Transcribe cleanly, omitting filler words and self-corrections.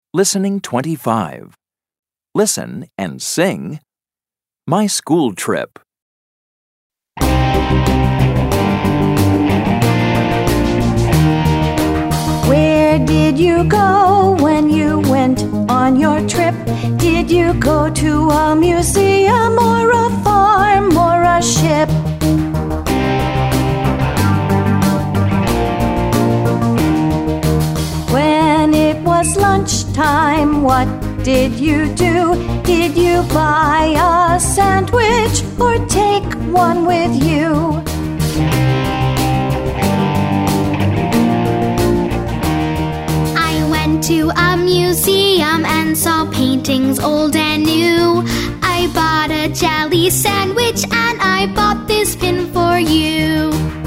Listening 25. Listen and sing. My school trip. Where did you go when you went on your trip? Did you go to a museum or a farm or a ship? When it was lunchtime, what did you do? Did you buy a sandwich or take one with you? To a museum and saw paintings old and new. I bought a jelly sandwich and I bought this pin for you.